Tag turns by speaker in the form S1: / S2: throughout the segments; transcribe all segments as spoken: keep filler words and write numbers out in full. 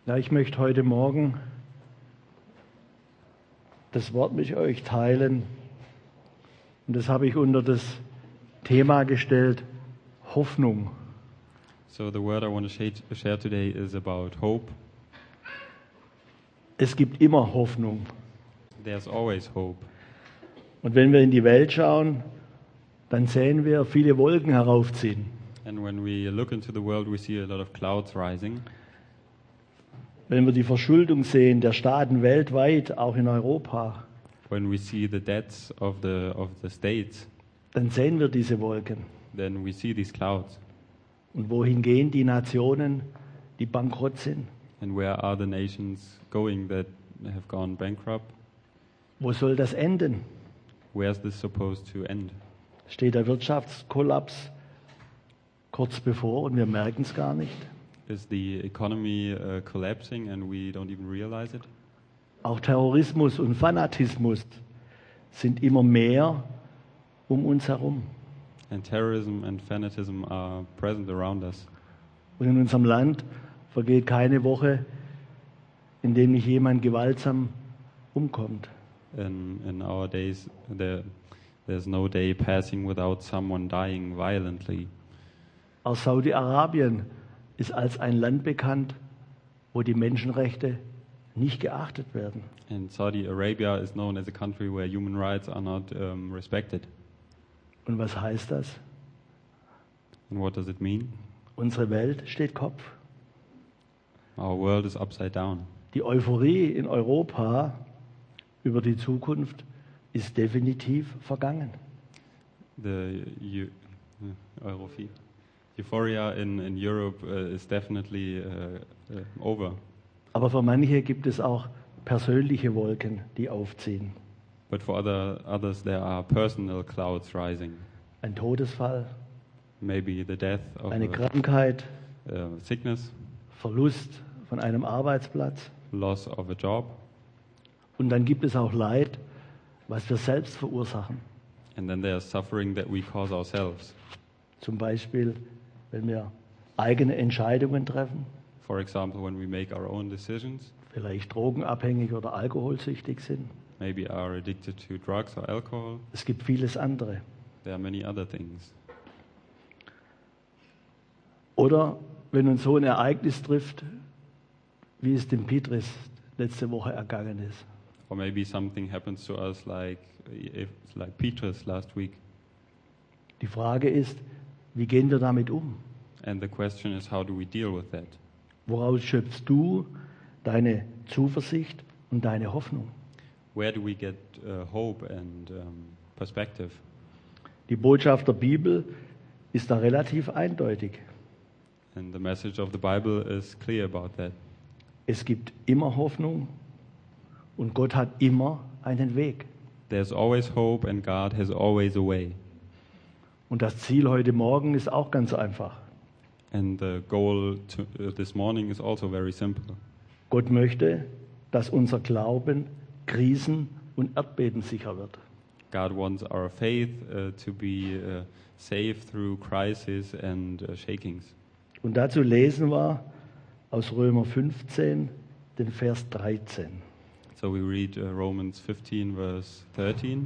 S1: Ja, ich möchte heute Morgen das Wort mit euch teilen. Und das habe ich unter das Thema gestellt, Hoffnung.
S2: So the word I want to share- share today is about hope.
S1: Es gibt immer Hoffnung.
S2: There's always hope.
S1: Und wenn wir in die Welt schauen, dann sehen wir viele Wolken heraufziehen.
S2: And when we look into the world, we see a lot of clouds rising.
S1: Wenn wir die Verschuldung sehen der Staaten weltweit, auch in Europa,
S2: When we see the debts of the of the states,
S1: dann sehen wir diese Wolken.
S2: then we see these clouds.
S1: Und wohin gehen die Nationen, die bankrott sind?
S2: And where are the nations going that have gone bankrupt?
S1: Wo soll das enden?
S2: Where's this supposed to end?
S1: Steht der Wirtschaftskollaps kurz bevor und wir merken es gar nicht?
S2: Is the economy uh, collapsing and we don't even realize it?
S1: Auch Terrorismus und Fanatismus sind immer mehr um uns herum.
S2: And terrorism and fanatism are present around us.
S1: Und in unserem Land vergeht keine Woche, in dem nicht jemand gewaltsam umkommt.
S2: In in our days, there there's no day passing without someone dying violently.
S1: Auch Saudi-Arabien ist als ein Land bekannt, wo die Menschenrechte nicht geachtet werden.
S2: And Saudi Arabia is known as a country where human rights are not um, respected.
S1: Und was heißt das?
S2: And what does it mean?
S1: Unsere Welt steht Kopf.
S2: Our world is upside down.
S1: Die Euphorie in Europa über die Zukunft ist definitiv vergangen.
S2: The eu- uh, Europhi- euphoria in, in Europe uh, is definitely uh, uh, over.
S1: Aber für manche gibt es auch persönliche Wolken, die aufziehen.
S2: But for other others, there are personal clouds rising.
S1: Ein Todesfall,
S2: Maybe the death of
S1: eine
S2: a,
S1: Krankheit,
S2: uh, sickness,
S1: Verlust von einem Arbeitsplatz.
S2: loss of a job,
S1: Und dann gibt es auch Leid, was wir selbst verursachen.
S2: and then there's suffering that we cause ourselves.
S1: Zum Beispiel, wenn wir eigene Entscheidungen treffen,
S2: For example, when we make our own decisions,
S1: vielleicht drogenabhängig oder alkoholsüchtig sind.
S2: maybe are addicted to drugs or alcohol.
S1: Es gibt vieles andere.
S2: There are many other things.
S1: Oder wenn uns so ein Ereignis trifft, wie es dem Petrus letzte Woche ergangen ist.
S2: Or maybe something happens to us like if, like Petrus last week.
S1: Die Frage ist, wie gehen wir damit um?
S2: And the question is, how do we deal with that?
S1: Woraus schöpfst du deine Zuversicht und deine Hoffnung?
S2: Where do we get uh, hope and um, perspective?
S1: Die Botschaft der Bibel ist da relativ eindeutig.
S2: And the message of the Bible is clear about that.
S1: Es gibt immer Hoffnung und Gott hat immer einen Weg.
S2: There's always hope and God has always a way.
S1: Und das Ziel heute Morgen ist auch ganz einfach.
S2: And the goal to, uh, this morning is also very simple.
S1: Gott möchte, dass unser Glauben krisen- und erdbebensicher wird.
S2: God wants our faith uh, to be uh, safe through crisis and uh, shakings.
S1: Und dazu lesen wir aus Römer fünfzehn, den Vers dreizehn.
S2: So we read uh, Romans fifteen, verse thirteen.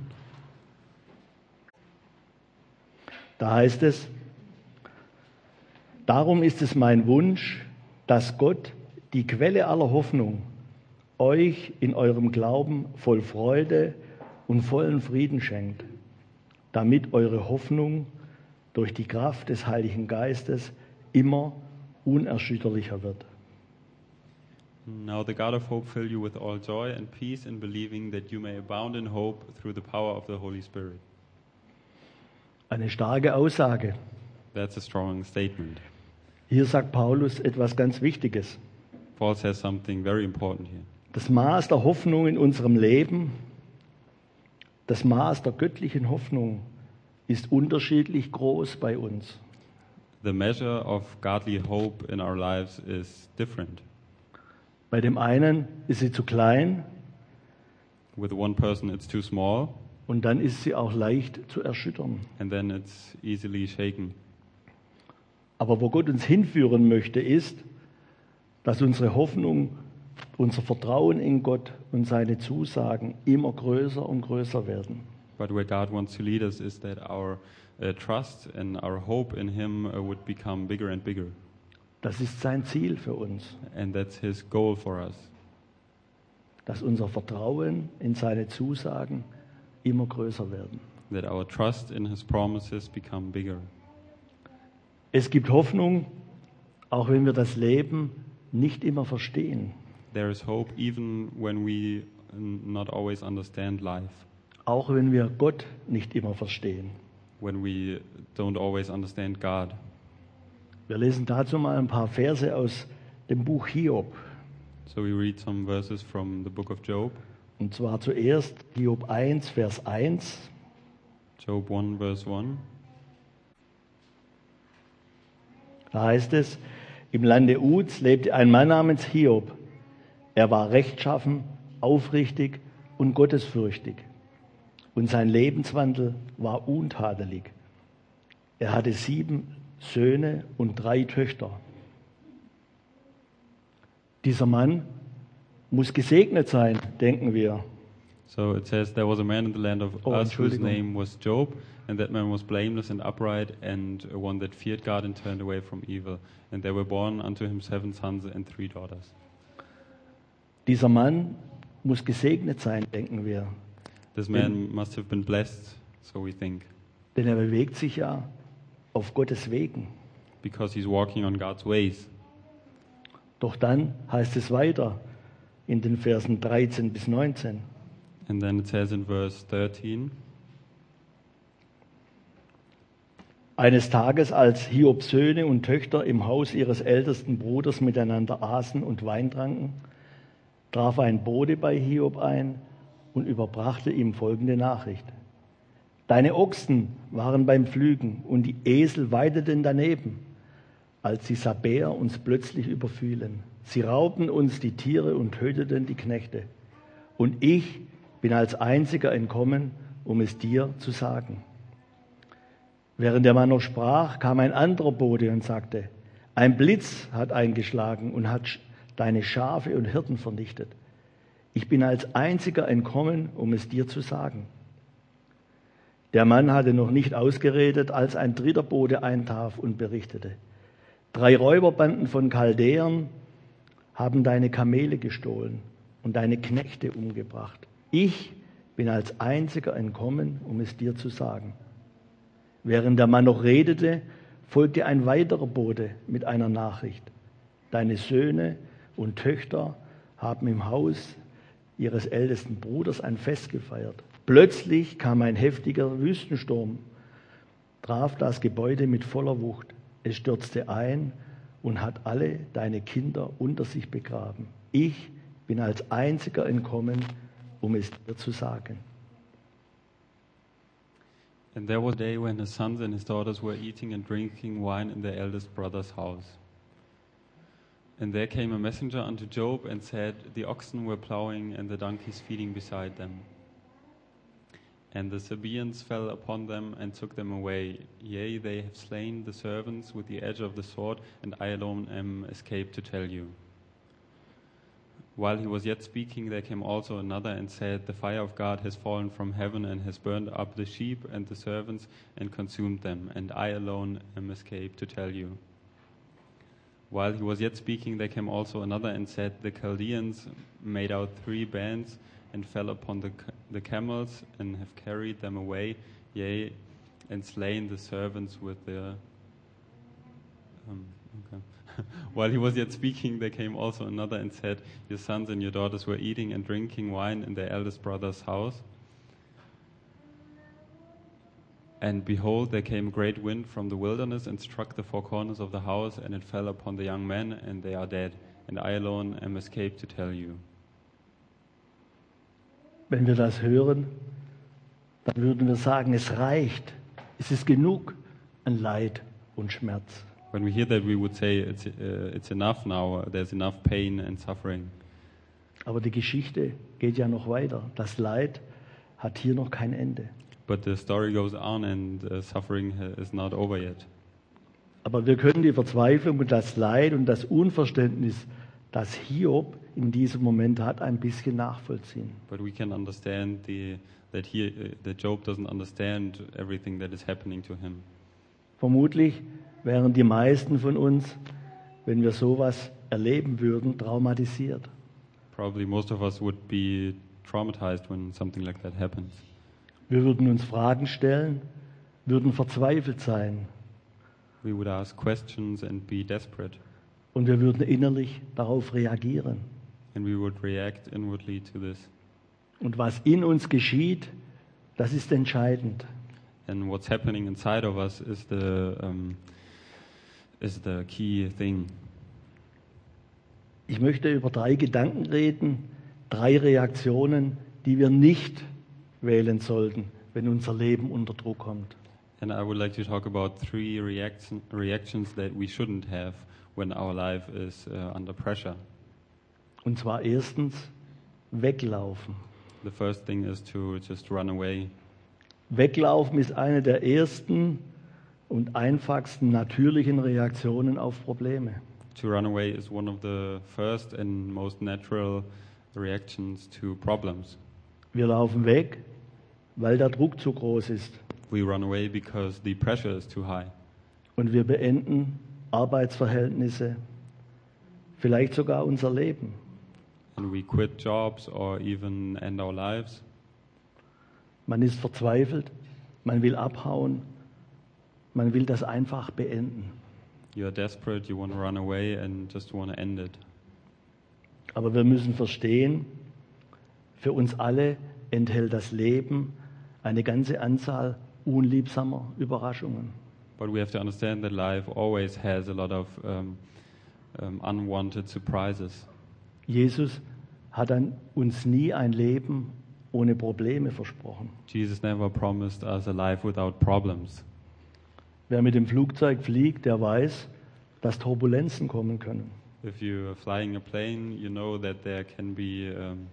S1: Da heißt es, darum ist es mein Wunsch, dass Gott, die Quelle aller Hoffnung, euch in eurem Glauben voll Freude und vollen Frieden schenkt, damit eure Hoffnung durch die Kraft des Heiligen Geistes immer unerschütterlicher wird.
S2: Now the God of hope fill you with all joy and peace in believing that you may abound in hope through the power of the Holy Spirit.
S1: Eine starke Aussage.
S2: That's a strong statement.
S1: Hier sagt Paulus etwas ganz Wichtiges.
S2: Paul says something very important here.
S1: Das Maß der Hoffnung in unserem Leben, das Maß der göttlichen Hoffnung ist unterschiedlich groß bei uns.
S2: The measure of godly hope in our lives is different.
S1: Bei dem einen ist sie zu klein
S2: With one person it's too small,
S1: und dann ist sie auch leicht zu erschüttern.
S2: and then it's easily shaken.
S1: Aber wo Gott uns hinführen möchte, ist, dass unsere Hoffnung, unser Vertrauen in Gott und seine Zusagen immer größer und größer werden.
S2: But where God wants to lead us is that our uh, trust and our hope in Him uh, would become bigger and bigger.
S1: Das ist sein Ziel für uns,
S2: And that's His goal for us,
S1: dass unser Vertrauen in seine Zusagen immer größer werden.
S2: that our trust in His promises become bigger.
S1: Es gibt Hoffnung, auch wenn wir das Leben nicht immer verstehen,
S2: There is hope even when we n- not always understand life,
S1: auch wenn wir Gott nicht immer verstehen.
S2: when we don't always understand God.
S1: Wir lesen dazu mal ein paar Verse aus dem Buch Hiob.
S2: So we read some verses from the book of Job,
S1: Und zwar zuerst Hiob eins, Vers eins.
S2: Job one, verse one.
S1: Da heißt es, im Lande Uz lebte ein Mann namens Hiob. Er war rechtschaffen, aufrichtig und gottesfürchtig. Und sein Lebenswandel war untadelig. Er hatte sieben Söhne und drei Töchter. Dieser Mann muss gesegnet sein, denken wir.
S2: So it says, there was a man in the land of
S1: Oh,
S2: Uz whose
S1: Entschuldigung.
S2: name was Job, and that man was blameless and upright, and one that feared God and turned away from evil. And there were born unto him seven sons and three daughters.
S1: Dieser Mann muss gesegnet sein, denken wir.
S2: This man must have been blessed, so we think,
S1: Denn er bewegt sich ja auf Gottes Wegen.
S2: because he's walking on God's ways.
S1: Doch dann heißt es weiter in den Versen dreizehn bis neunzehn.
S2: And then it says in verse thirteen,
S1: Eines Tages, als Hiobs Söhne und Töchter im Haus ihres ältesten Bruders miteinander aßen und Wein tranken, traf ein Bote bei Hiob ein und überbrachte ihm folgende Nachricht. Deine Ochsen waren beim Pflügen und die Esel weideten daneben, als die Sabäer uns plötzlich überfielen. Sie raubten uns die Tiere und töteten die Knechte. Und ich bin als einziger entkommen, um es dir zu sagen. Während der Mann noch sprach, kam ein anderer Bote und sagte, ein Blitz hat eingeschlagen und hat deine Schafe und Hirten vernichtet. Ich bin als einziger entkommen, um es dir zu sagen. Der Mann hatte noch nicht ausgeredet, als ein dritter Bote eintraf und berichtete. Drei Räuberbanden von Chaldäern haben deine Kamele gestohlen und deine Knechte umgebracht. Ich bin als einziger entkommen, um es dir zu sagen. Während der Mann noch redete, folgte ein weiterer Bote mit einer Nachricht. Deine Söhne und Töchter haben im Haus ihres ältesten Bruders ein Fest gefeiert. Plötzlich kam ein heftiger Wüstensturm, traf das Gebäude mit voller Wucht. Es stürzte ein und hat alle deine Kinder unter sich begraben. Ich bin als einziger entkommen, um es dir zu sagen.
S2: and there was a day when his sons and his daughters were eating and drinking wine in their eldest brother's house. And there came a messenger unto Job and said, the oxen were plowing and the donkeys feeding beside them. And the Sabaeans fell upon them and took them away. Yea, they have slain the servants with the edge of the sword, and I alone am escaped to tell you. While he was yet speaking, there came also another and said, the fire of God has fallen from heaven and has burned up the sheep and the servants and consumed them, and I alone am escaped to tell you. While he was yet speaking, there came also another and said, the Chaldeans made out three bands and fell upon the, the camels and have carried them away, yea, and slain the servants with the... Um, okay. While he was yet speaking, there came also another and said, your sons and your daughters were eating and drinking wine in their eldest brother's house. And behold, there came a great wind from the wilderness and struck the four corners of the house, and it fell upon the young men, and they are dead. And I alone am escaped to tell you.
S1: Wenn wir das hören, dann würden wir sagen, es reicht. Es ist genug an Leid und Schmerz.
S2: When we hear that, we would say it's, uh, it's enough now, there's enough pain and suffering.
S1: Aber die Geschichte geht ja noch weiter. Das Leid hat hier noch kein Ende.
S2: But the story goes on and uh, suffering ha- is not over yet.
S1: Aber wir können die Verzweiflung und das Leid und das Unverständnis das Hiob in diesem Moment hat, ein bisschen nachvollziehen.
S2: But we can understand the, that, he, uh, that Job doesn't understand everything that is happening to him.
S1: Vermutlich wären die meisten von uns, wenn wir sowas erleben würden, traumatisiert.
S2: Probably most of us would be traumatized when something like that happens.
S1: Wir würden uns Fragen stellen, würden verzweifelt sein
S2: We would ask questions and be desperate,
S1: und wir würden innerlich darauf reagieren.
S2: and we would react inwardly to this.
S1: Und was in uns geschieht, das ist entscheidend.
S2: And what's happening inside of us is the um, is the key thing.
S1: Ich möchte über drei Gedanken reden, drei Reaktionen, die wir nicht wählen sollten, wenn unser Leben unter Druck kommt.
S2: And I would like to talk about three reaction, reactions that we shouldn't have when our life is uh, under pressure.
S1: Und zwar erstens weglaufen.
S2: The first thing is to just run away.
S1: Weglaufen ist eine der ersten und einfachsten natürlichen Reaktionen auf Probleme.
S2: To run away is one of the first and most natural reactions to problems.
S1: Wir laufen weg, weil der Druck zu groß ist.
S2: We run away because the pressure is too high.
S1: Und wir beenden Arbeitsverhältnisse, vielleicht sogar unser Leben.
S2: And we quit jobs or even end our lives.
S1: Man ist verzweifelt, man will abhauen, man will das einfach beenden.
S2: You're desperate, you want to run away and just want to end it.
S1: Aber wir müssen verstehen, für uns alle enthält das Leben eine ganze Anzahl unliebsamer Überraschungen.
S2: But we have to understand that life always has a lot of um, um, unwanted surprises.
S1: Jesus hat an uns nie ein Leben ohne Probleme versprochen.
S2: Jesus never promised us a life without problems.
S1: Wer mit dem Flugzeug fliegt, der weiß, dass Turbulenzen kommen können.
S2: If you're flying a plane, you know that there can be um,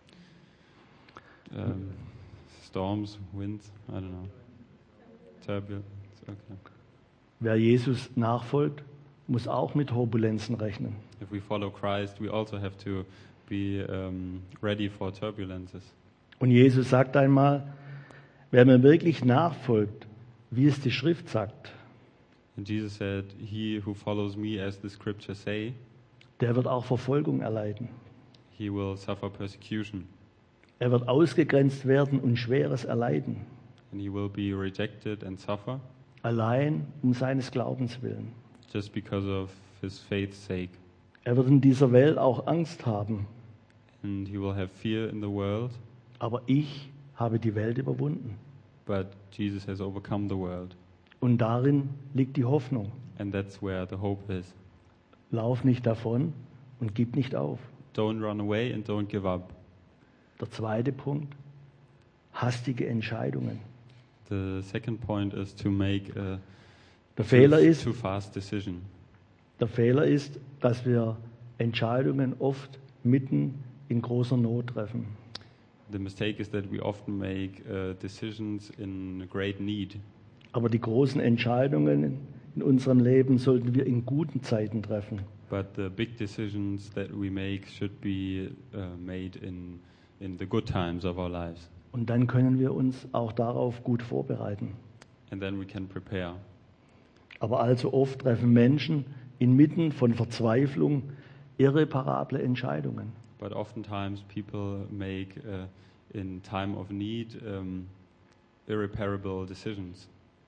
S2: um, storms, winds, I don't know, turbulence. Okay.
S1: Wer Jesus nachfolgt, muss auch mit Turbulenzen rechnen.
S2: If we follow Christ, we also have to be um, ready for turbulences.
S1: Und Jesus sagt einmal, wer mir wirklich nachfolgt, wie es die Schrift sagt,
S2: And Jesus said, "He who follows me, as the scriptures say,
S1: der wird auch Verfolgung erleiden.
S2: he will suffer persecution,
S1: Er wird ausgegrenzt werden und Schweres erleiden,
S2: and he will be rejected and suffer
S1: allein um seines Glaubens willen.
S2: just because of his faith's sake.
S1: Er wird in dieser Welt auch Angst haben,
S2: And he will have fear in the world,
S1: aber ich habe die Welt überwunden.
S2: but Jesus has overcome the world.
S1: Und darin liegt die Hoffnung.
S2: And that's where the hope is.
S1: Lauf nicht davon und gib nicht auf.
S2: Don't run away and don't give up."
S1: Der zweite Punkt, hastige Entscheidungen.
S2: The second point is to make a
S1: Der Fehler
S2: too,
S1: ist,
S2: too fast decision.
S1: der Fehler ist, dass wir Entscheidungen oft mitten in großer Not treffen.
S2: The mistake is that we often make uh, decisions in great need.
S1: Aber die großen Entscheidungen in unserem Leben sollten wir in guten Zeiten treffen.
S2: But the big decisions that we make should be uh, made in, in the good times of our lives.
S1: Und dann können wir uns auch darauf gut vorbereiten.
S2: And then we can prepare.
S1: Aber allzu oft treffen Menschen inmitten von Verzweiflung irreparable Entscheidungen.
S2: But oftentimes people make, uh, in time of need, um, irreparable decisions.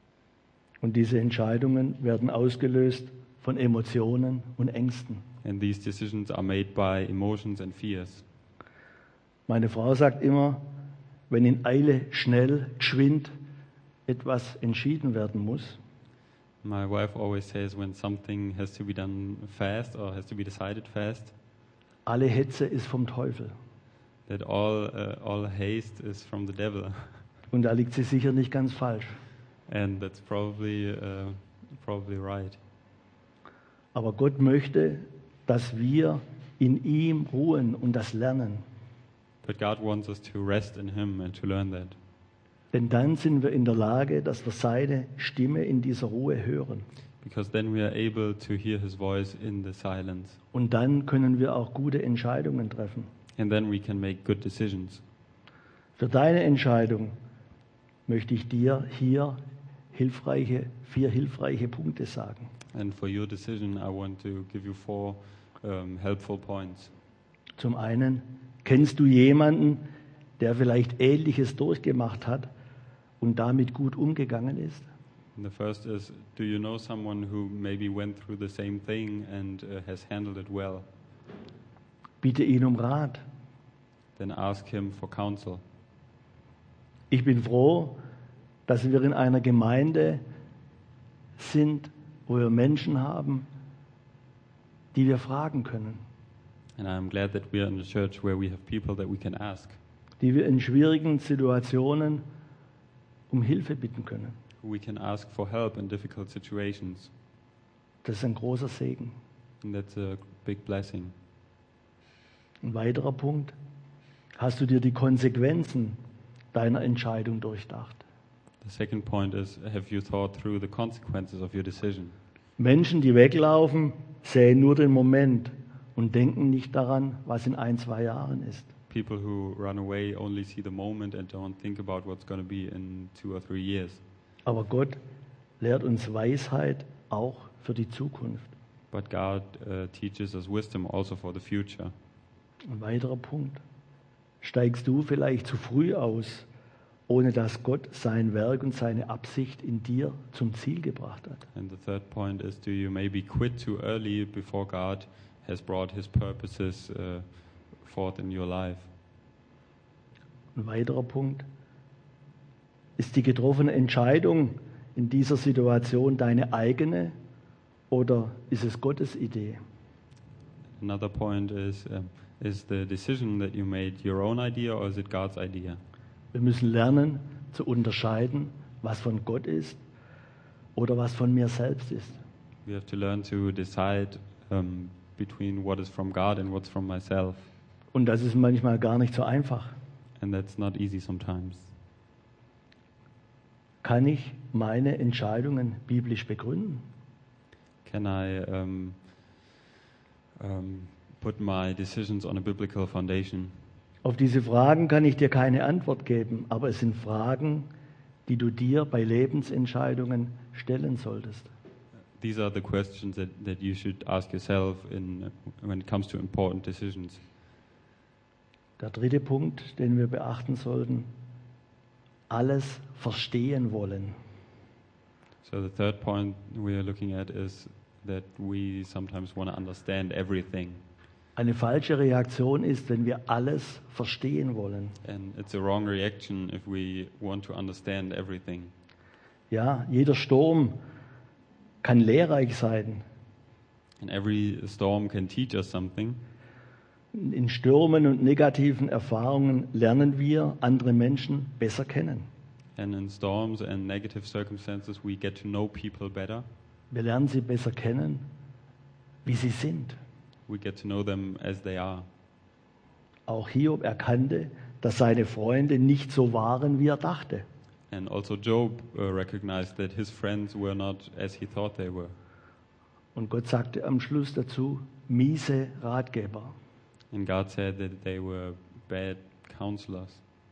S1: Und diese Entscheidungen werden ausgelöst von Emotionen und Ängsten.
S2: And these decisions are made by emotions and fears.
S1: Meine Frau sagt immer, wenn in Eile schnell, geschwind etwas entschieden werden muss,
S2: My wife always says when something has to be done fast or has to be decided fast,
S1: alle Hetze ist vom Teufel.
S2: that all uh, all haste is from the devil.
S1: Und da liegt sie sicher nicht ganz falsch.
S2: And that's probably uh, probably right.
S1: Aber Gott möchte, dass wir in ihm ruhen und das lernen.
S2: But God wants us to rest in Him and to learn that.
S1: Denn dann sind wir in der Lage, dass wir seine Stimme in dieser Ruhe hören.
S2: because then we are able to hear His voice in the silence.
S1: Und dann können wir auch gute Entscheidungen treffen.
S2: And then we can make good decisions.
S1: Für deine Entscheidung möchte ich dir hier hilfreiche, vier hilfreiche Punkte sagen.
S2: And for your decision, I want to give you four um, helpful points.
S1: Zum einen, kennst du jemanden, der vielleicht Ähnliches durchgemacht hat und damit gut umgegangen ist?
S2: And the first is, do you know someone who maybe went through the same thing and uh, has handled it well?
S1: Bitte ihn um Rat.
S2: Then ask him for counsel.
S1: Ich bin froh, dass wir in einer Gemeinde sind, wo wir Menschen haben, die wir fragen können,
S2: And I'm glad that we are in a church where we have people that we can ask,
S1: die wir in schwierigen Situationen um Hilfe bitten können.
S2: who we can ask for help in difficult situations.
S1: Das ist ein großer Segen.
S2: And that's a big blessing.
S1: Ein weiterer Punkt, hast du dir die Konsequenzen deiner Entscheidung durchdacht?
S2: The second point is, have you thought through the consequences of your decision?
S1: Menschen, die weglaufen, sehen nur den Moment und denken nicht daran, was in ein, zwei Jahren ist.
S2: People who run away only see the moment and don't think about what's going to be in two or three years.
S1: Aber Gott lehrt uns Weisheit auch für die Zukunft.
S2: But God uh, teaches us wisdom also for the future.
S1: Ein weiterer Punkt. Steigst du vielleicht zu früh aus, ohne dass Gott sein Werk und seine Absicht in dir zum Ziel gebracht hat?
S2: And the third point is, do you maybe quit too early before God has brought His purposes uh, forth in your life?
S1: Ein weiterer Punkt. Ist die getroffene Entscheidung in dieser Situation deine eigene oder ist es Gottes Idee?
S2: Another point is, um, is the decision that you made your own idea or is it God's idea?
S1: Wir müssen lernen zu unterscheiden, was von Gott ist oder was von mir selbst ist.
S2: We have to learn to decide um, between what is from God and what's from myself.
S1: Und das ist manchmal gar nicht so einfach.
S2: And that's not easy sometimes.
S1: Kann ich meine Entscheidungen biblisch begründen?
S2: Can I um, um, put my decisions on a biblical foundation?
S1: Auf diese Fragen kann ich dir keine Antwort geben, aber es sind Fragen, die du dir bei Lebensentscheidungen stellen solltest.
S2: These are the questions that, that you should ask yourself in, when it comes to important decisions.
S1: Der dritte Punkt, den wir beachten sollten, alles verstehen wollen.
S2: So the third point we are looking at is that we sometimes want to understand everything.
S1: Eine falsche Reaktion ist, wenn wir alles verstehen wollen.
S2: And it's a wrong reaction if we want to understand everything.
S1: Ja, jeder Sturm kann lehrreich sein.
S2: And every storm can teach us something.
S1: In Stürmen und negativen Erfahrungen lernen wir andere Menschen besser kennen.
S2: And in storms and negative circumstances, we get to know people better.
S1: Wir lernen sie besser kennen, wie sie sind.
S2: We get to know them as they are.
S1: Auch Hiob erkannte, dass seine Freunde nicht so waren, wie er dachte.
S2: And also Job uh, recognized that his friends were not as he thought they were.
S1: Und Gott sagte am Schluss dazu, miese Ratgeber.
S2: And God said that they were bad counselors.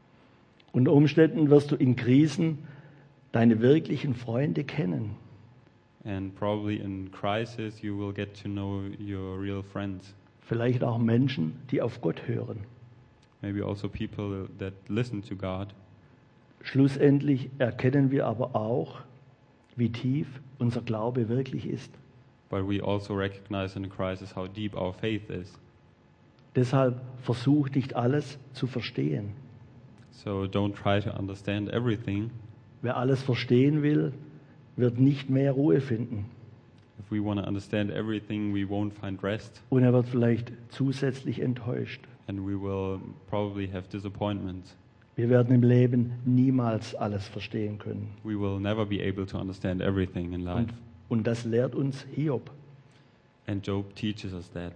S1: Unter Umständen wirst du in Krisen deine wirklichen Freunde kennen.
S2: And probably in crisis you will get to know your real friends.
S1: Vielleicht auch Menschen, die auf Gott hören.
S2: Maybe also people that listen to God.
S1: Schlussendlich erkennen wir aber auch, wie tief unser Glaube wirklich ist.
S2: But we also recognize in a crisis how deep our faith is.
S1: Deshalb versuch nicht alles zu verstehen.
S2: So don't try to understand everything.
S1: Wer alles verstehen will, wird nicht mehr Ruhe finden.
S2: If we want to understand everything, we won't find rest.
S1: Und er wird vielleicht zusätzlich enttäuscht.
S2: And we will probably have disappointments.
S1: Wir werden im Leben niemals alles verstehen können.
S2: We will never be able to understand everything in life.
S1: Und, und das lehrt uns Hiob.
S2: And Job teaches us that.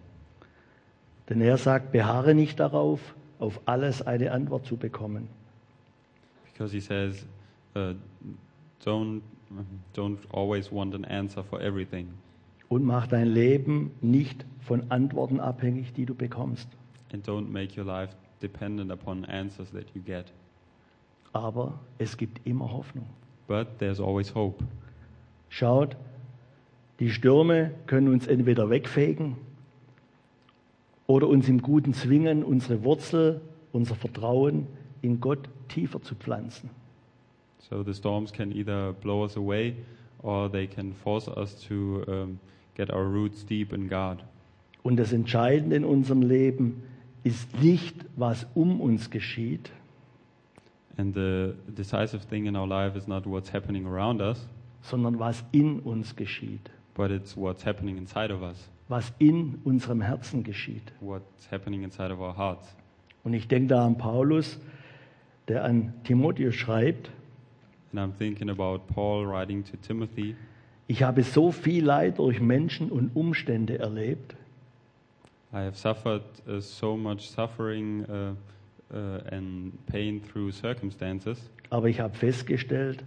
S1: Denn er sagt, beharre nicht darauf, auf alles eine Antwort zu bekommen.
S2: Because he says, uh, don't don't always want an answer for everything.
S1: Und mach dein Leben nicht von Antworten abhängig, die du bekommst.
S2: And don't make your life dependent upon answers that you get.
S1: Aber es gibt immer Hoffnung.
S2: But there's always hope.
S1: Schaut, die Stürme können uns entweder wegfegen oder uns im Guten zwingen, unsere Wurzel, unser Vertrauen in Gott tiefer zu pflanzen.
S2: So the storms can either blow us away or they can force us to um, get our roots deep in God.
S1: Und das Entscheidende in unserem Leben ist nicht, was um uns geschieht,
S2: And the decisive thing in our life is not what's happening around us,
S1: sondern was in uns geschieht,
S2: but it's what's happening inside of us,
S1: was in unserem Herzen geschieht.
S2: what's happening inside of our hearts.
S1: Und ich denke da an Paulus, der an Timotheus schreibt,
S2: And I'm thinking about Paul writing to Timothy,
S1: ich habe so viel Leid durch Menschen und Umstände erlebt,
S2: I have suffered uh, so much suffering uh, uh, and pain through circumstances,
S1: aber ich habe festgestellt,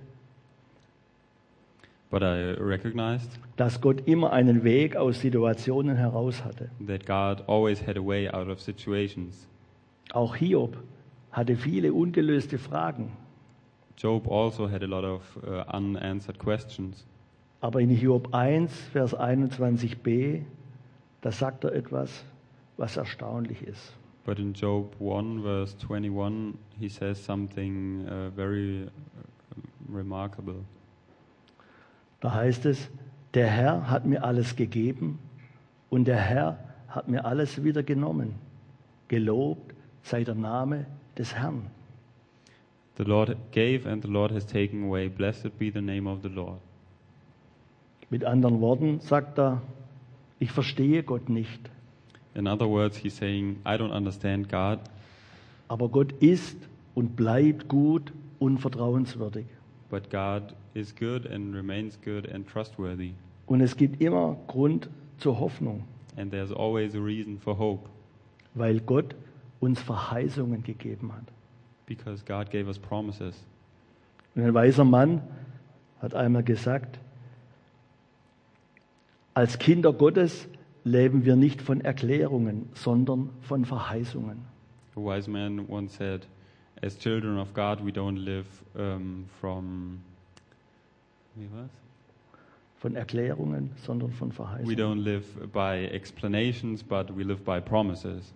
S2: but I recognized
S1: dass Gott immer einen Weg aus Situationen heraus hatte.
S2: that God always had a way out of situations.
S1: Auch Hiob hatte viele ungelöste Fragen,
S2: Job also had a lot of uh, unanswered questions.
S1: aber in Hiob eins, Vers einundzwanzig b, da sagt er etwas, was erstaunlich ist.
S2: But in Job one, verse twenty-one, he says something uh, very uh, remarkable.
S1: Da heißt es, der Herr hat mir alles gegeben und der Herr hat mir alles wieder genommen. Gelobt sei der Name des Herrn.
S2: The Lord gave and the Lord has taken away. Blessed be the name of the Lord.
S1: Mit anderen Worten sagt er, ich verstehe Gott nicht,
S2: In other words, he's saying, I don't understand God,
S1: aber Gott ist und bleibt gut und vertrauenswürdig.
S2: but God is good and remains good and trustworthy.
S1: Und es gibt immer Grund zur Hoffnung,
S2: And there's always a reason for hope,
S1: weil Gott uns Verheißungen gegeben hat.
S2: because God gave us promises.
S1: Und ein weiser Mann hat einmal gesagt, als Kinder Gottes leben wir nicht von Erklärungen, sondern von Verheißungen.
S2: A wise man once said, as children of God, we don't live um, from... Wie was?
S1: Von Erklärungen, sondern von
S2: We
S1: Verheißungen.
S2: don't live by explanations, but we live by promises.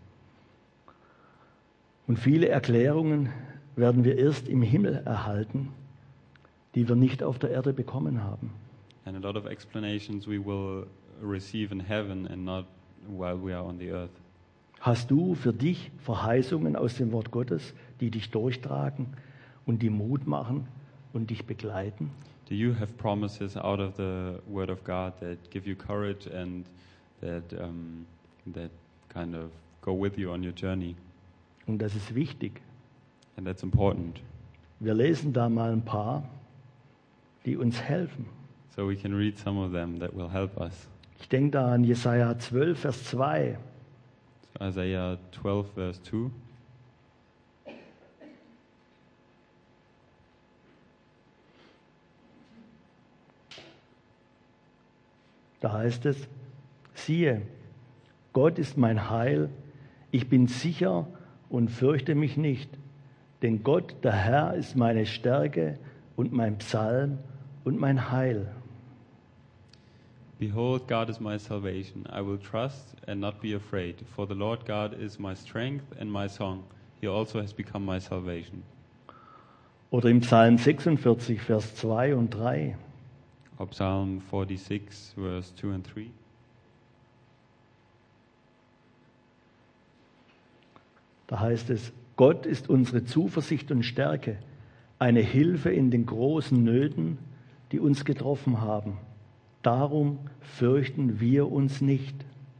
S1: Und viele Erklärungen werden wir erst im Himmel erhalten, die wir nicht auf der Erde bekommen haben.
S2: And a lot of explanations we will receive in heaven and not while we are on the earth.
S1: Hast du für dich Verheißungen aus dem Wort Gottes, die dich durchtragen und die Mut machen und dich begleiten?
S2: Do you have promises out of the Word of God that give you courage and that um, that kind of go with you on your journey?
S1: Und das ist wichtig.
S2: And that's important.
S1: Wir lesen da mal ein paar, die uns helfen.
S2: So we can read some of them that will help us.
S1: Ich denke da an Jesaja zwölf, Vers zwei.
S2: So Isaiah twelve, verse two.
S1: Da heißt es, siehe, Gott ist mein Heil, ich bin sicher und fürchte mich nicht, denn Gott, der Herr, ist meine Stärke und mein Psalm und mein Heil.
S2: Behold, God is my salvation. I will trust and not be afraid, for the Lord God is my strength and my song. He also has become my salvation.
S1: Oder im Psalm sechsundvierzig, Vers zwei und drei.
S2: Or Psalm forty-six, verse two and three.
S1: Da heißt es, Gott ist unsere Zuversicht und Stärke, eine Hilfe in den großen Nöten, die uns getroffen haben. Darum fürchten wir uns nicht.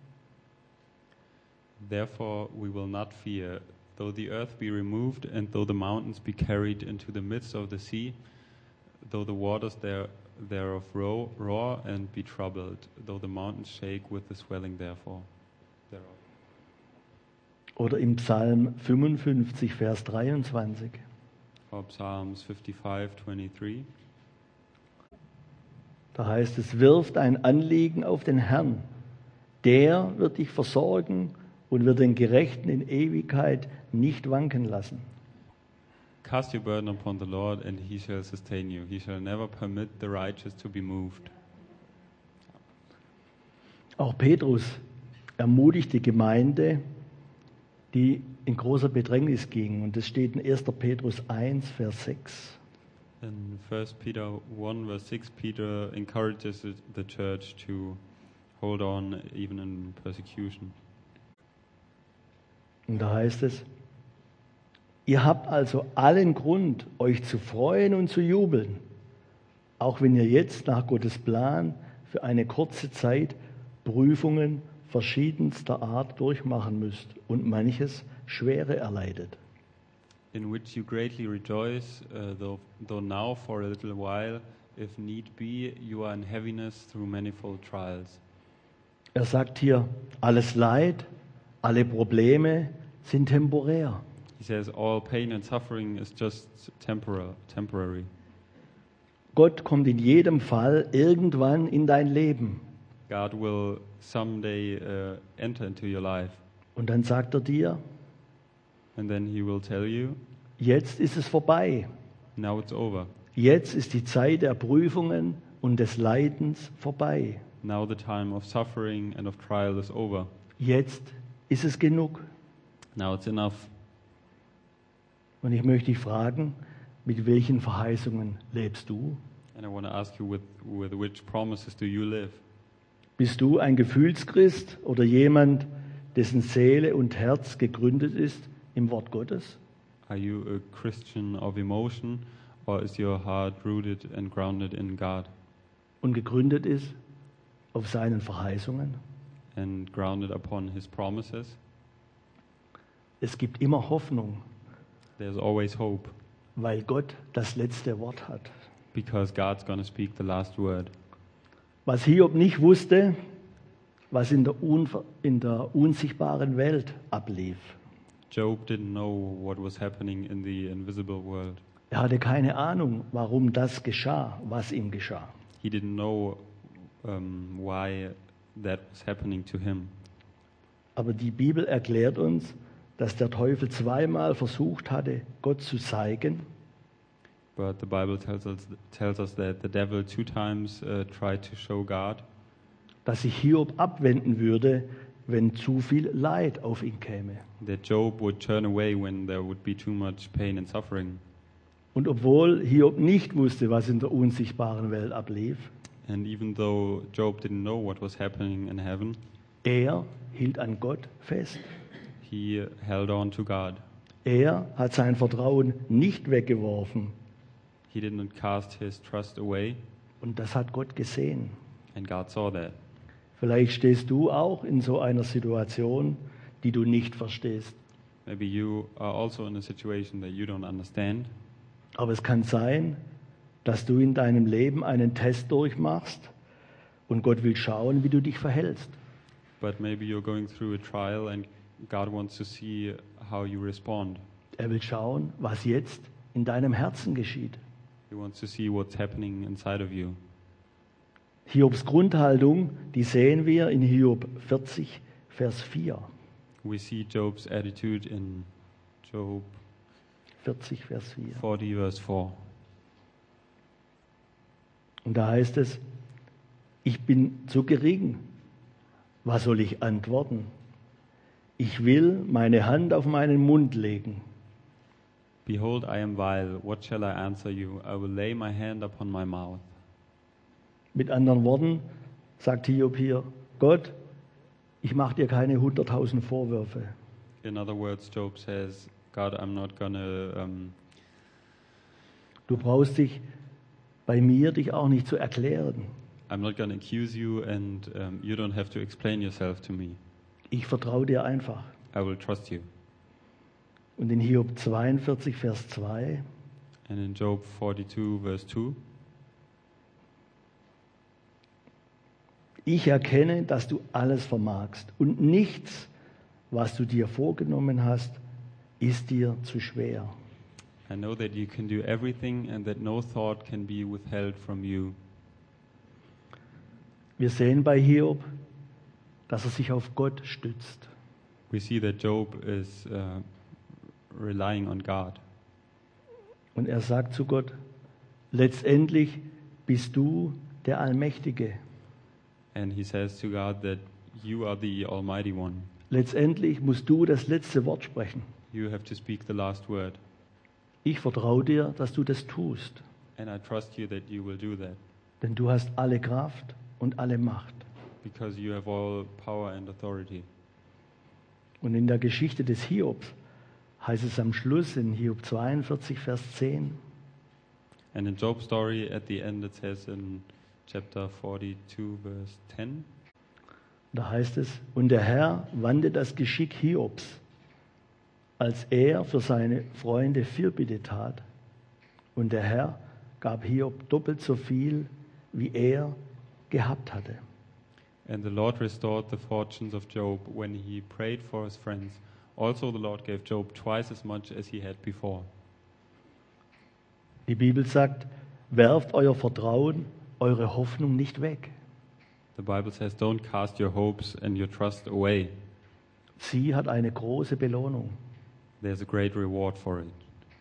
S2: Therefore we will not fear, though the earth be removed, and though the mountains be carried into the midst of the sea, though the waters there, thereof roar, roar and be troubled, though the mountains shake with the swelling therefore, thereof.
S1: Oder im Psalm fünfundfünfzig, Vers dreiundzwanzig.
S2: Or Psalms fifty-five, twenty-three.
S1: Da heißt es, wirf dein Anliegen auf den Herrn. Der wird dich versorgen und wird den Gerechten in Ewigkeit nicht wanken lassen.
S2: Cast your burden upon the Lord, and he shall sustain you. He shall never permit the righteous to be moved.
S1: Auch Petrus ermutigt die Gemeinde, die in großer Bedrängnis ging. Und das steht in erster Petrus eins, Vers sechs.
S2: In First Peter one, verse six, Peter encourages the- the church to hold on even in persecution.
S1: Und da heißt es, ihr habt also allen Grund, euch zu freuen und zu jubeln, auch wenn ihr jetzt nach Gottes Plan für eine kurze Zeit Prüfungen verschiedenster Art durchmachen müsst und manches Schwere erleidet.
S2: In which you greatly rejoice, uh, though, though now for a little while, if need be, you are in heaviness through manifold trials.
S1: Er sagt hier, alles Leid, alle Probleme sind temporär.
S2: He says all pain and suffering is just temporal, temporary.
S1: Gott kommt in jedem Fall irgendwann in dein Leben.
S2: God will someday uh, enter into your life,
S1: Und dann sagt er dir,
S2: and then He will tell you,
S1: jetzt ist es vorbei.
S2: now it's over.
S1: Jetzt ist die Zeit der Prüfungen und des Leidens vorbei.
S2: Now the time of suffering and of trial is over.
S1: Jetzt ist es genug.
S2: Now it's enough.
S1: Und ich möchte dich fragen, mit welchen Verheißungen lebst du?
S2: And I want to ask you, with, with which promises do you live?
S1: Bist du ein Gefühlschrist oder jemand, dessen Seele und Herz gegründet ist im Wort Gottes?
S2: Are you a Christian of emotion, or is your heart rooted and grounded in God
S1: Und gegründet ist auf seinen Verheißungen?
S2: and grounded upon His promises?
S1: Es gibt immer Hoffnung,
S2: There's always hope,
S1: weil Gott das letzte Wort hat.
S2: because God's going to speak the last word.
S1: Was Hiob nicht wusste, was in der, unver- in der unsichtbaren Welt ablief.
S2: Job didn't know what was happening in the invisible world.
S1: Er hatte keine Ahnung, warum das geschah, was ihm geschah.
S2: He didn't know um, why that was happening to him.
S1: Aber die Bibel erklärt uns, dass der Teufel zweimal versucht hatte, Gott zu zeigen,
S2: But the Bible tells us, tells us that the devil two times uh, tried to show God
S1: dass sich Hiob abwenden würde, wenn zu viel Leid auf ihn käme.
S2: that Job would turn away when there would be too much pain and suffering.
S1: Und obwohl Hiob nicht wusste, was in der unsichtbaren Welt ablief,
S2: And even though Job didn't know what was happening in heaven,
S1: er hielt an Gott fest.
S2: he held on to God.
S1: Er hat sein Vertrauen nicht weggeworfen.
S2: He didn't cast his trust away,
S1: Und das hat Gott gesehen.
S2: and God saw that.
S1: Vielleicht stehst du auch in so einer Situation, die du nicht verstehst.
S2: Maybe you are also in a situation that you don't understand,
S1: Aber es kann sein, dass du in deinem Leben einen Test durchmachst und Gott will schauen, wie du dich verhältst.
S2: but maybe you're going through a trial and God wants to see how you respond.
S1: Er will schauen, was jetzt in deinem Herzen geschieht.
S2: He wants to see what's happening inside of you.
S1: Hiobs Grundhaltung, die sehen wir in Hiob vierzig, Vers vier.
S2: We see Job's attitude in Job
S1: vierzig, Vers vier.
S2: forty, verse four.
S1: Und da heißt es, ich bin zu gering. Was soll ich antworten? Ich will meine Hand auf meinen Mund legen.
S2: Behold, I am vile. What shall I answer you? I will lay my hand upon my mouth.
S1: Mit anderen Worten sagt Hiob hier, Gott, ich mache dir keine hunderttausend Vorwürfe.
S2: In other words, Job says, God, I'm not gonna. Um,
S1: Du brauchst dich bei mir dich auch nicht zu erklären.
S2: I'm not gonna accuse you, and um, you don't have to explain yourself to me.
S1: Ich vertraue dir einfach.
S2: I will trust you.
S1: Und in Hiob zweiundvierzig, Vers zwei,
S2: And in Job forty-two, verse two,
S1: ich erkenne, dass du alles vermagst und nichts, was du dir vorgenommen hast, ist dir zu schwer.
S2: I know that you can do everything, and that no thought can be withheld from you.
S1: Wir sehen bei Hiob, dass er sich auf Gott stützt.
S2: We see that Job is uh, relying on God.
S1: Und er sagt zu Gott, letztendlich bist du der Allmächtige.
S2: And he says to God that you are the Almighty One.
S1: Letztendlich musst du das letzte Wort sprechen.
S2: You have to speak the last word.
S1: Ich vertraue dir, dass du das tust,
S2: And I trust you that you will do that.
S1: denn du hast alle Kraft und alle Macht.
S2: Because you have all power and authority.
S1: Und in der Geschichte des Hiobs heißt es am Schluss in Hiob zweiundvierzig, Vers zehn,
S2: And in Job's story, at the end, it says in chapter forty-two, verse ten,
S1: da heißt es, und der Herr wandte das Geschick Hiobs, als er für seine Freunde Fürbitte tat. Und der Herr gab Hiob doppelt so viel, wie er gehabt hatte.
S2: and the Lord restored the fortunes of Job when he prayed for his friends. Also, the Lord gave Job twice as much as he had before.
S1: Die Bibel sagt, werft euer Vertrauen, eure Hoffnung nicht weg.
S2: The Bible says, "Don't cast your hopes and your trust away.
S1: Sie hat eine große Belohnung.
S2: There's a great reward for it."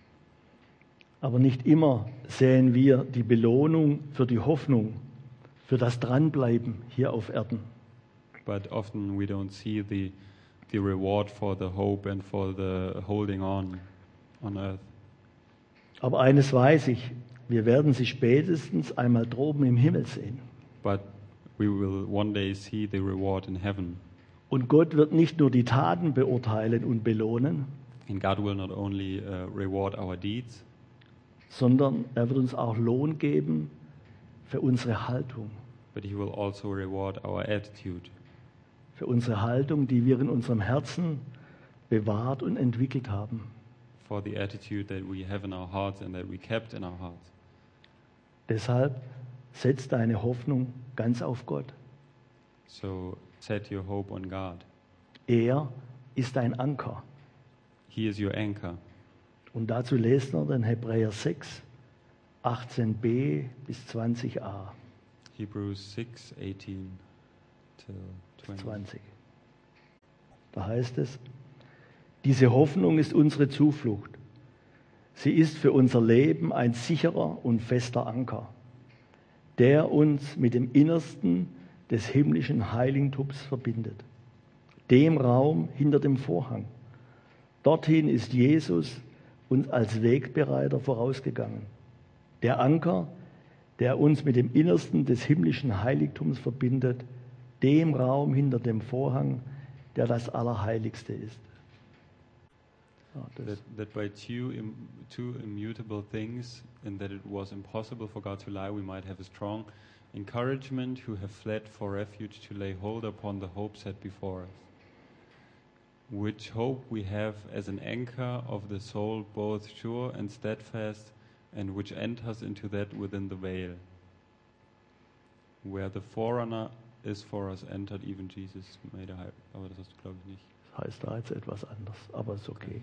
S1: Aber nicht immer sehen wir die Belohnung für die Hoffnung, für das Dranbleiben hier auf Erden.
S2: But often we don't see the the reward for the hope and for the holding on on earth.
S1: Aber eines weiß ich, wir werden sie spätestens einmal droben im Himmel sehen.
S2: But we will one day see the reward in heaven.
S1: Und Gott wird nicht nur die Taten beurteilen und belohnen,
S2: And God will not only uh, reward our deeds,
S1: sondern er wird uns auch Lohn geben für unsere Haltung.
S2: but He will also reward our attitude,
S1: Für unsere Haltung, die wir in unserem Herzen bewahrt und entwickelt haben.
S2: for the attitude that we have in our hearts and that we kept in our hearts.
S1: Deshalb setz deine Hoffnung ganz auf Gott.
S2: So set your hope on God.
S1: Er ist dein Anker.
S2: He is your anchor.
S1: Und dazu lesen wir den Hebräer sechs, achtzehn b bis zwanzig a.
S2: Hebrews six, eighteen till twenty.
S1: zwanzig. Da heißt es, diese Hoffnung ist unsere Zuflucht. Sie ist für unser Leben ein sicherer und fester Anker, der uns mit dem Innersten des himmlischen Heiligtums verbindet, dem Raum hinter dem Vorhang. Dorthin ist Jesus uns als Wegbereiter vorausgegangen. Der Anker, der uns mit dem Innersten des himmlischen Heiligtums verbindet, dem Raum hinter dem Vorhang, der das Allerheiligste ist. Ja, das,
S2: That, that by two, Im, two immutable things, in that it was impossible for God to lie, we might have a strong encouragement who have fled for refuge to lay hold upon the hope set before us. Which hope we have as an anchor of the soul, both sure and steadfast, and which enters into that within the veil, where the forerunner is for us entered, even Jesus made a high. Aber das hast du, glaube ich, nicht.
S1: das heißt da jetzt etwas anders, aber ist okay.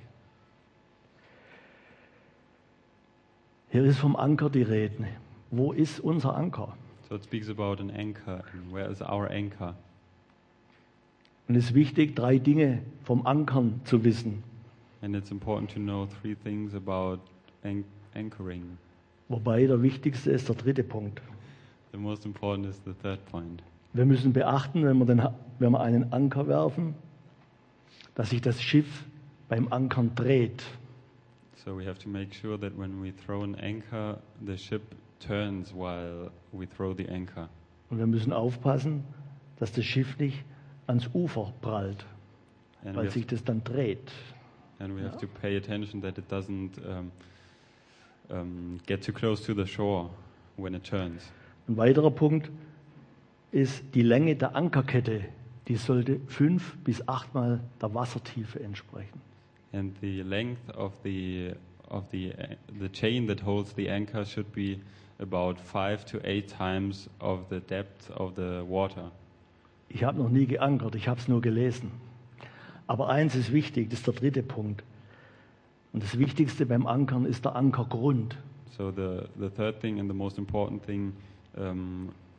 S1: Hier ist vom Anker die Rede. Wo ist unser Anker?
S2: So it speaks about an anchor, and where is our anchor?
S1: Und es ist wichtig, drei Dinge vom Ankern zu wissen.
S2: And it's important to know three things about an- anchoring.
S1: Wobei der wichtigste ist der dritte Punkt.
S2: The most important is the third point.
S1: Wir müssen beachten, wenn wir, den, wenn wir einen Anker werfen, dass sich das Schiff beim Ankern dreht.
S2: So we have to make sure that when we throw an anchor, the ship turns while we throw the anchor.
S1: Und wir müssen aufpassen, dass das Schiff nicht ans Ufer prallt,
S2: And we
S1: weil
S2: have,
S1: sich das dann dreht.
S2: and we have to pay attention that it doesn't um, um, get too close to the shore when it turns.
S1: Ein weiterer Punkt ist die Länge der Ankerkette. Die sollte fünf bis achtmal der Wassertiefe entsprechen.
S2: And the length of the of the uh, the chain that holds the anchor should be about five to eight times of the depth of the water.
S1: Ich habe noch nie geankert, ich habe es nur gelesen. Aber eins ist wichtig, das ist der dritte Punkt. Und das Wichtigste beim Ankern ist der Ankergrund.
S2: So the the third thing and the most important thing um,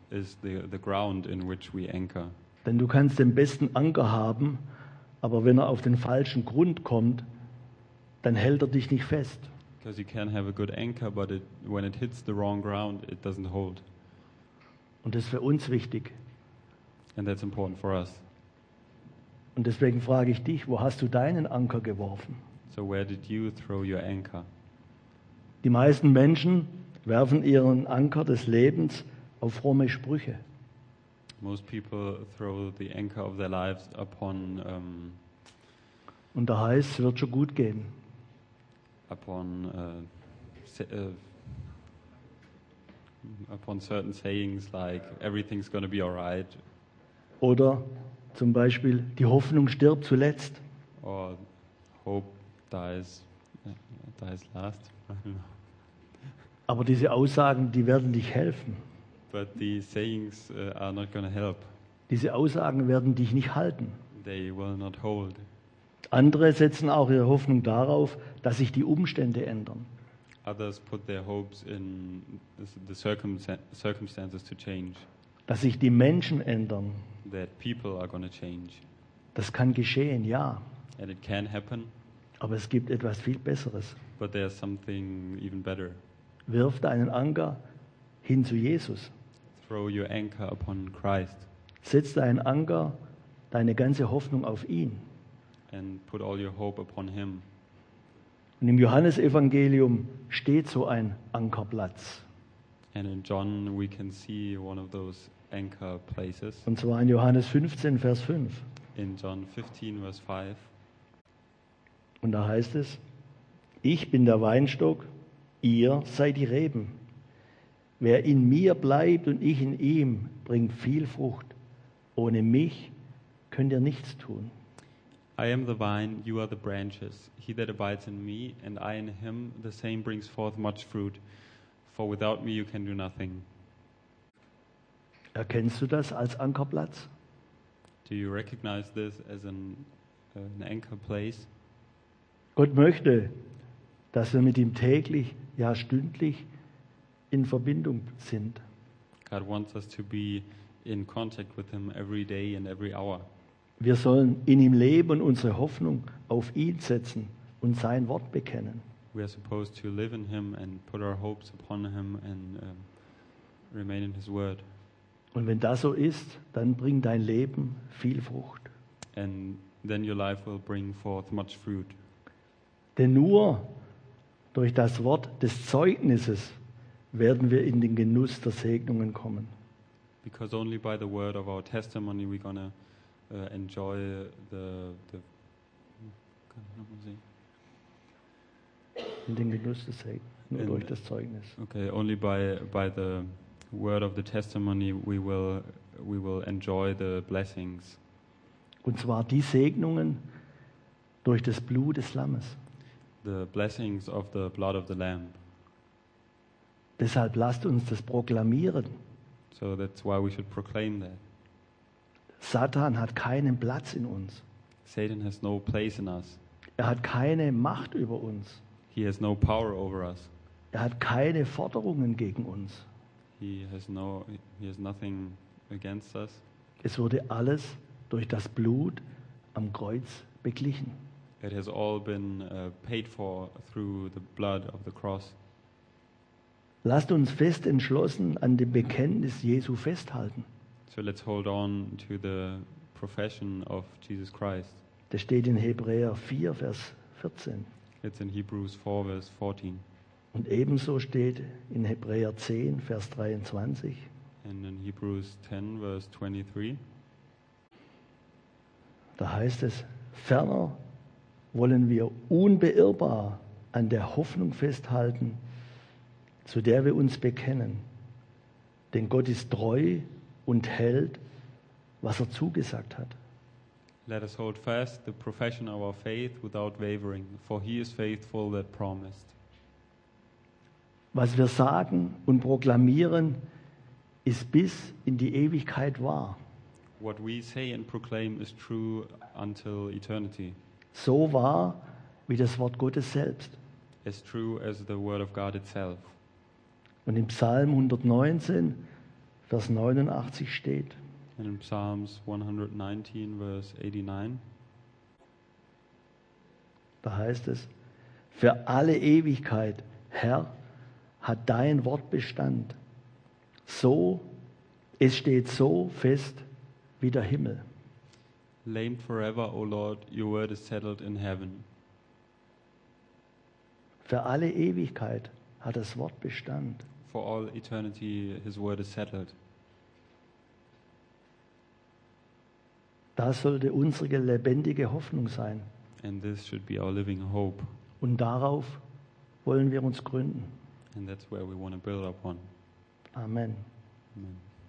S2: is the, the ground in which we anchor.
S1: Denn du kannst den besten Anker haben, aber wenn er auf den falschen Grund kommt, dann hält er dich nicht fest.
S2: Because you can have a good anchor, but it, when it hits the wrong ground, it doesn't hold.
S1: Und das ist für uns wichtig.
S2: And that's important for us.
S1: Und deswegen frage ich dich, wo hast du deinen Anker geworfen?
S2: So where did you throw your anchor?
S1: Die meisten Menschen werfen ihren Anker des Lebens auf fromme Sprüche.
S2: Most people throw the anchor of their lives upon um,
S1: Und da heißt, es wird schon gut gehen.
S2: upon uh, sa- uh, upon certain sayings like everything's going to be alright,
S1: Oder zum Beispiel, die Hoffnung stirbt zuletzt.
S2: or hope dies uh, dies last. I don't know.
S1: Aber diese Aussagen, die werden dich helfen.
S2: But the sayings uh, are not going to help.
S1: Diese Aussagen werden dich nicht halten.
S2: They will not hold.
S1: Andere setzen auch ihre Hoffnung darauf, dass sich die Umstände ändern.
S2: Others put their hopes in the circumstan- circumstances to change,
S1: Dass sich die Menschen ändern.
S2: that people are going to change.
S1: Das kann geschehen, ja.
S2: And it can happen,
S1: Aber es gibt etwas viel Besseres.
S2: but there's something even better.
S1: Wirf deinen Anker hin zu Jesus.
S2: Throw your anchor upon Christ
S1: Setz deinen Anker, deine ganze Hoffnung auf ihn.
S2: and put all your hope upon Him.
S1: Und im Johannesevangelium steht so ein Ankerplatz.
S2: And in John, we can see one of those anchor places.
S1: Und zwar in Johannes fünfzehn, Vers fünf.
S2: In John fifteen, verse five,
S1: Und da heißt es, ich bin der Weinstock, ihr seid die Reben. Wer in mir bleibt und ich in ihm, bringt viel Frucht. Ohne mich könnt ihr nichts tun.
S2: I am the vine, you are the branches. He that abides in me, and I in him, the same brings forth much fruit. For without me you can do nothing.
S1: Erkennst du das als Ankerplatz?
S2: Do you recognize this as an, uh, an anchor place?
S1: Gott möchte, dass wir mit ihm täglich, ja stündlich in Verbindung sind.
S2: God wants us to be in contact with Him every day and every hour.
S1: Wir sollen in ihm leben und unsere Hoffnung auf ihn setzen und sein Wort bekennen.
S2: We are supposed to live in Him and put our hopes upon Him and um, remain in His Word.
S1: Und wenn das so ist, dann bringt dein Leben viel Frucht.
S2: And then your life will bring forth much fruit.
S1: Denn nur durch das Wort des Zeugnisses werden wir in den Genuss der Segnungen kommen.
S2: Because only by the word of our testimony we're going to uh, enjoy the, the
S1: In den Genuss des Segnens, nur
S2: In-
S1: durch das Zeugnis.
S2: okay, only by by the word of the testimony we will we will enjoy the blessings.
S1: Und zwar die Segnungen durch das Blut des Lammes.
S2: The blessings of the blood of the Lamb.
S1: Deshalb lasst uns das proklamieren.
S2: So that's why we should proclaim that.
S1: Satan hat keinen Platz in uns.
S2: Satan has no place in us.
S1: Er hat keine Macht über uns.
S2: He has no power over us.
S1: Er hat keine Forderungen gegen uns.
S2: He has no he has nothing against us.
S1: Es wurde alles durch das Blut am Kreuz beglichen.
S2: It has all been uh, paid for through the blood of the cross.
S1: Lasst uns fest entschlossen an dem Bekenntnis Jesu festhalten.
S2: So let's hold on to the profession of Jesus Christ.
S1: Das steht in Hebräer vier, Vers vierzehn.
S2: It's in Hebrews four, verse fourteen.
S1: Und ebenso steht in Hebräer zehn, Vers dreiundzwanzig.
S2: And in Hebrews ten, verse twenty-three.
S1: Da heißt es, ferner wollen wir unbeirrbar an der Hoffnung festhalten, zu der wir uns bekennen. Denn Gott ist treu und hält, was er zugesagt hat.
S2: Let us hold fast the profession of our faith without wavering, for he is faithful that promised.
S1: Was wir sagen und proklamieren, ist bis in die Ewigkeit wahr.
S2: What we say and proclaim is true until eternity,
S1: So wahr wie das Wort Gottes selbst.
S2: as true as the word of God itself.
S1: Und im Psalm hundertneunzehn, Vers neunundachtzig steht,
S2: And in Psalms one nineteen, verse eighty-nine,
S1: da heißt es, für alle Ewigkeit, Herr, hat dein Wort Bestand. So, es steht so fest wie der Himmel.
S2: Lamed forever, O Lord, your word is settled in heaven.
S1: Für alle Ewigkeit hat das Wort Bestand.
S2: For all eternity, his word is settled.
S1: Das sollte unsere lebendige Hoffnung sein.
S2: And this should be our living hope.
S1: Und darauf wollen wir uns gründen.
S2: And that's where we want to build upon.
S1: Amen.
S2: Amen.